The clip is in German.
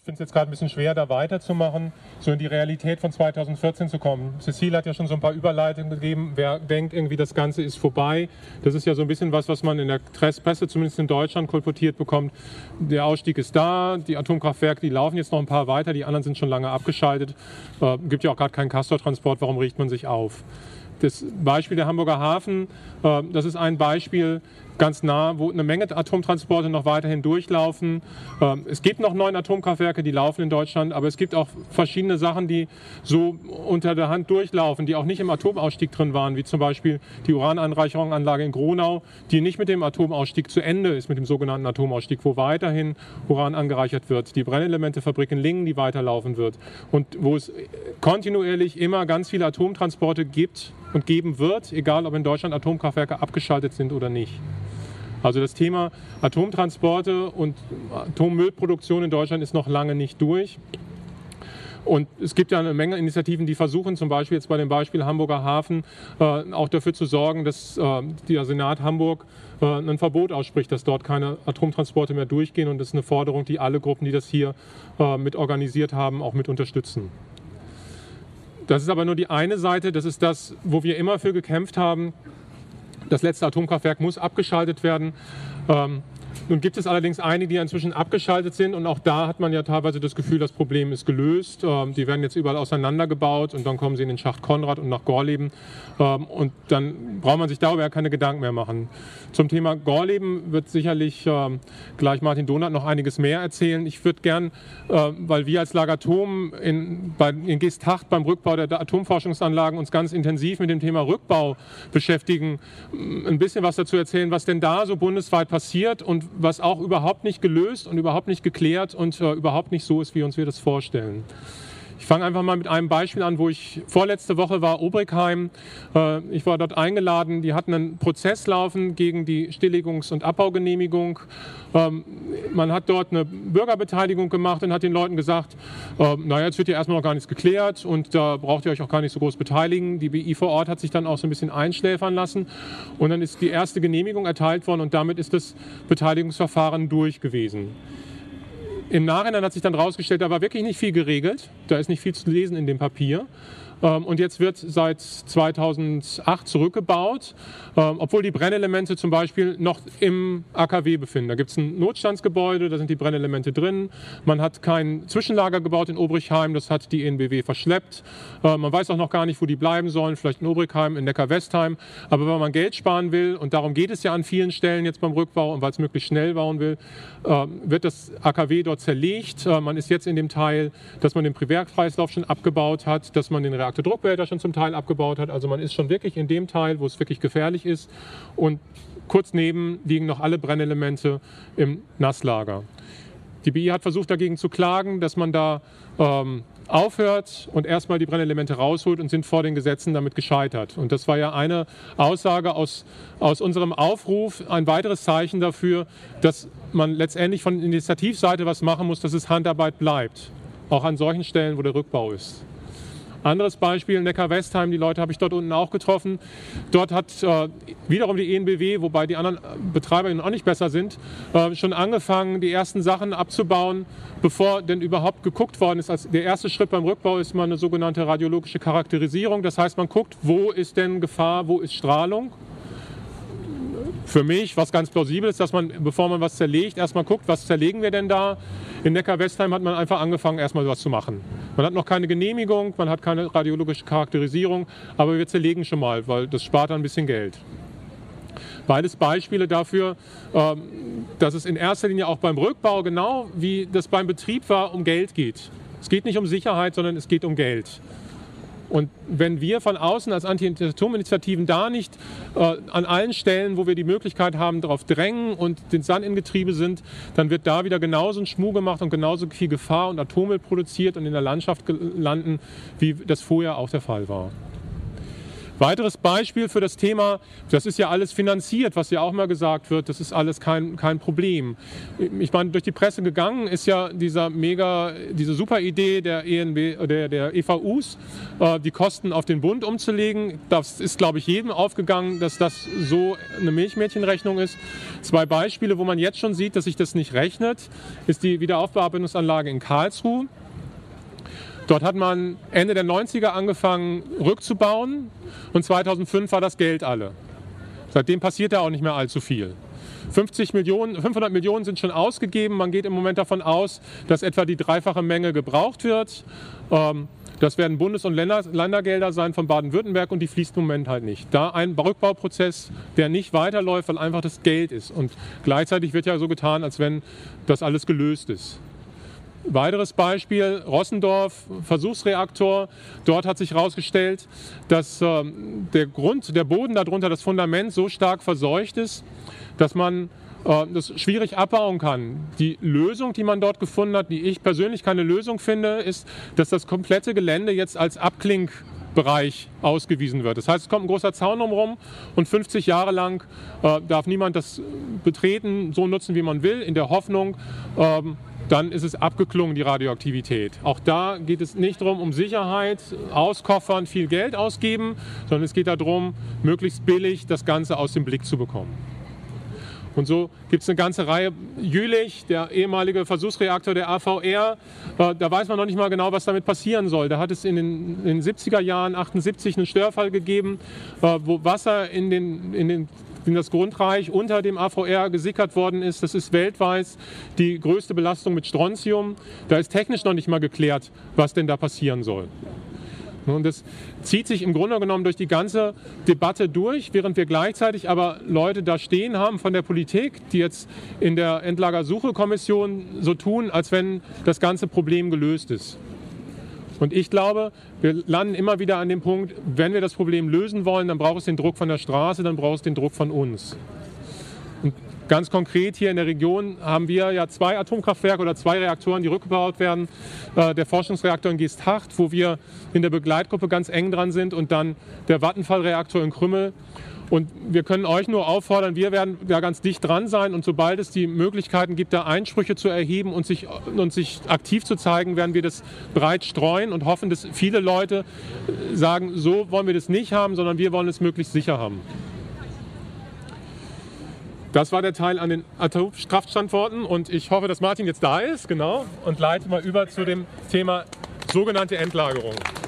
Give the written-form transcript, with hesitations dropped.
finde es jetzt gerade ein bisschen schwer, da weiterzumachen, so in die Realität von 2014 zu kommen. Cecile hat ja schon so ein paar Überleitungen gegeben. Wer denkt, irgendwie das Ganze ist vorbei, das ist ja so ein bisschen was man in der Presse, zumindest in Deutschland, kolportiert bekommt. Der Ausstieg ist da, die Atomkraftwerke, die laufen jetzt noch ein paar weiter, die anderen sind schon lange abgeschaltet. Gibt ja auch gerade keinen Castortransport, warum regt man sich auf? Das Beispiel der Hamburger Hafen, das ist ein Beispiel ganz nah, wo eine Menge Atomtransporte noch weiterhin durchlaufen. Es gibt noch 9 Atomkraftwerke, die laufen in Deutschland, aber es gibt auch verschiedene Sachen, die so unter der Hand durchlaufen, die auch nicht im Atomausstieg drin waren, wie zum Beispiel die Urananreicherungsanlage in Gronau, die nicht mit dem Atomausstieg zu Ende ist, mit dem sogenannten Atomausstieg, wo weiterhin Uran angereichert wird. Die Brennelementefabrik in Lingen, die weiterlaufen wird und wo es kontinuierlich immer ganz viele Atomtransporte gibt und geben wird, egal ob in Deutschland Atomkraftwerke abgeschaltet sind oder nicht. Also das Thema Atomtransporte und Atommüllproduktion in Deutschland ist noch lange nicht durch. Und es gibt ja eine Menge Initiativen, die versuchen, zum Beispiel jetzt bei dem Beispiel Hamburger Hafen, auch dafür zu sorgen, dass der Senat Hamburg ein Verbot ausspricht, dass dort keine Atomtransporte mehr durchgehen. Und das ist eine Forderung, die alle Gruppen, die das hier mit organisiert haben, auch mit unterstützen. Das ist aber nur die eine Seite, das ist das, wo wir immer für gekämpft haben. Das letzte Atomkraftwerk muss abgeschaltet werden. Nun gibt es allerdings einige, die inzwischen abgeschaltet sind und auch da hat man ja teilweise das Gefühl, das Problem ist gelöst. Die werden jetzt überall auseinandergebaut und dann kommen sie in den Schacht Konrad und nach Gorleben und dann braucht man sich darüber ja keine Gedanken mehr machen. Zum Thema Gorleben wird sicherlich gleich Martin Donath noch einiges mehr erzählen. Ich würde gern, weil wir als Lagertom in Geesthacht beim Rückbau der Atomforschungsanlagen uns ganz intensiv mit dem Thema Rückbau beschäftigen, ein bisschen was dazu erzählen, was denn da so bundesweit passiert und was auch überhaupt nicht gelöst und überhaupt nicht geklärt und überhaupt nicht so ist, wie uns wir das vorstellen. Ich fange einfach mal mit einem Beispiel an, wo ich vorletzte Woche war, Obrigheim. Ich war dort eingeladen, die hatten einen Prozess laufen gegen die Stilllegungs- und Abbaugenehmigung. Man hat dort eine Bürgerbeteiligung gemacht und hat den Leuten gesagt, naja, jetzt wird ja erstmal noch gar nichts geklärt und da braucht ihr euch auch gar nicht so groß beteiligen. Die BI vor Ort hat sich dann auch so ein bisschen einschläfern lassen und dann ist die erste Genehmigung erteilt worden und damit ist das Beteiligungsverfahren durch gewesen. Im Nachhinein hat sich dann herausgestellt, da war wirklich nicht viel geregelt, da ist nicht viel zu lesen in dem Papier. Und jetzt wird seit 2008 zurückgebaut, obwohl die Brennelemente zum Beispiel noch im AKW befinden. Da gibt es ein Notstandsgebäude, da sind die Brennelemente drin. Man hat kein Zwischenlager gebaut in Obrigheim, das hat die EnBW verschleppt. Man weiß auch noch gar nicht, wo die bleiben sollen, vielleicht in Obrigheim, in Neckar-Westheim. Aber wenn man Geld sparen will, und darum geht es ja an vielen Stellen jetzt beim Rückbau und weil es möglichst schnell bauen will, wird das AKW dort zerlegt. Man ist jetzt in dem Teil, dass man den Primärkreislauf schon abgebaut hat, dass man den Reaktordruckbehälter schon zum Teil abgebaut hat. Also man ist schon wirklich in dem Teil, wo es wirklich gefährlich ist. Und kurz neben liegen noch alle Brennelemente im Nasslager. Die BI hat versucht dagegen zu klagen, dass man da aufhört und erstmal die Brennelemente rausholt und sind vor den Gesetzen damit gescheitert. Und das war ja eine Aussage aus unserem Aufruf, ein weiteres Zeichen dafür, dass man letztendlich von Initiativseite was machen muss, dass es Handarbeit bleibt. Auch an solchen Stellen, wo der Rückbau ist. Anderes Beispiel, Neckar-Westheim, die Leute habe ich dort unten auch getroffen. Dort hat wiederum die EnBW, wobei die anderen Betreiber auch nicht besser sind, schon angefangen, die ersten Sachen abzubauen, bevor denn überhaupt geguckt worden ist. Also der erste Schritt beim Rückbau ist mal eine sogenannte radiologische Charakterisierung. Das heißt, man guckt, wo ist denn Gefahr, wo ist Strahlung. Für mich, was ganz plausibel ist, dass man, bevor man was zerlegt, erstmal guckt, was zerlegen wir denn da. In Neckar-Westheim hat man einfach angefangen, erstmal was zu machen. Man hat noch keine Genehmigung, man hat keine radiologische Charakterisierung, aber wir zerlegen schon mal, weil das spart ein bisschen Geld. Beides Beispiele dafür, dass es in erster Linie auch beim Rückbau, genau wie das beim Betrieb war, um Geld geht. Es geht nicht um Sicherheit, sondern es geht um Geld. Und wenn wir von außen als Anti-Atom-Initiativen da nicht an allen Stellen, wo wir die Möglichkeit haben, darauf drängen und den Sand im Getriebe sind, dann wird da wieder genauso ein Schmuh gemacht und genauso viel Gefahr und Atommüll produziert und in der Landschaft landen, wie das vorher auch der Fall war. Weiteres Beispiel für das Thema, das ist ja alles finanziert, was ja auch mal gesagt wird, das ist alles kein Problem. Ich meine, durch die Presse gegangen ist ja diese super Idee der der EVUs, die Kosten auf den Bund umzulegen. Das ist, glaube ich, jedem aufgegangen, dass das so eine Milchmädchenrechnung ist. 2 Beispiele, wo man jetzt schon sieht, dass sich das nicht rechnet, ist die Wiederaufbearbeitungsanlage in Karlsruhe. Dort hat man Ende der 90er angefangen rückzubauen und 2005 war das Geld alle. Seitdem passiert da auch nicht mehr allzu viel. 500 Millionen sind schon ausgegeben. Man geht im Moment davon aus, dass etwa die 3-fache Menge gebraucht wird. Das werden Bundes- und Ländergelder sein von Baden-Württemberg und die fließt im Moment halt nicht. Da ein Rückbauprozess, der nicht weiterläuft, weil einfach das Geld ist. Und gleichzeitig wird ja so getan, als wenn das alles gelöst ist. Weiteres Beispiel, Rossendorf, Versuchsreaktor. Dort hat sich herausgestellt, dass der Boden darunter, das Fundament so stark verseucht ist, dass man das schwierig abbauen kann. Die Lösung, die man dort gefunden hat, die ich persönlich keine Lösung finde, ist, dass das komplette Gelände jetzt als Abklinkbereich ausgewiesen wird. Das heißt, es kommt ein großer Zaun drumherum und 50 Jahre lang darf niemand das betreten, so nutzen, wie man will, in der Hoffnung, dann ist es abgeklungen, die Radioaktivität. Auch da geht es nicht darum, um Sicherheit, auskoffern, viel Geld ausgeben, sondern es geht darum, möglichst billig das Ganze aus dem Blick zu bekommen. Und so gibt es eine ganze Reihe. Jülich, der ehemalige Versuchsreaktor der AVR, da weiß man noch nicht mal genau, was damit passieren soll. Da hat es in den 70er Jahren, 78, einen Störfall gegeben, wo Wasser in das Grundreich unter dem AVR gesickert worden ist. Das ist weltweit die größte Belastung mit Strontium. Da ist technisch noch nicht mal geklärt, was denn da passieren soll. Und das zieht sich im Grunde genommen durch die ganze Debatte durch, während wir gleichzeitig aber Leute da stehen haben von der Politik, die jetzt in der Endlagersuchekommission so tun, als wenn das ganze Problem gelöst ist. Und ich glaube, wir landen immer wieder an dem Punkt, wenn wir das Problem lösen wollen, dann braucht es den Druck von der Straße, dann braucht es den Druck von uns. Und ganz konkret hier in der Region haben wir ja 2 Atomkraftwerke oder 2 Reaktoren, die rückgebaut werden. Der Forschungsreaktor in Geesthacht, wo wir in der Begleitgruppe ganz eng dran sind, und dann der Vattenfall-Reaktor in Krümmel. Und wir können euch nur auffordern, wir werden da ganz dicht dran sein, und sobald es die Möglichkeiten gibt, da Einsprüche zu erheben und sich aktiv zu zeigen, werden wir das breit streuen und hoffen, dass viele Leute sagen, so wollen wir das nicht haben, sondern wir wollen es möglichst sicher haben. Das war der Teil an den Atomkraftstandorten und ich hoffe, dass Martin jetzt da ist, genau, und leite mal über zu dem Thema sogenannte Endlagerung.